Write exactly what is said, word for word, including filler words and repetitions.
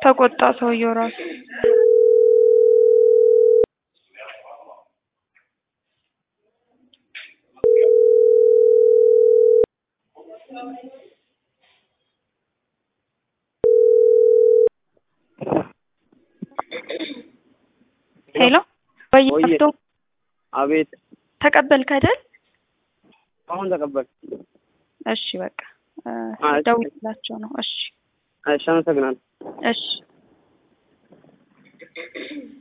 ተቆጣ ሰውየው ራሱ ሄሎ በየፍቶ አቤት ተቀበልክ አይደል? አሁን ተቀበል። እሺ በቃ ደውልላቸው ነው። እሺ እሺ አመሰግናለሁ። እሺ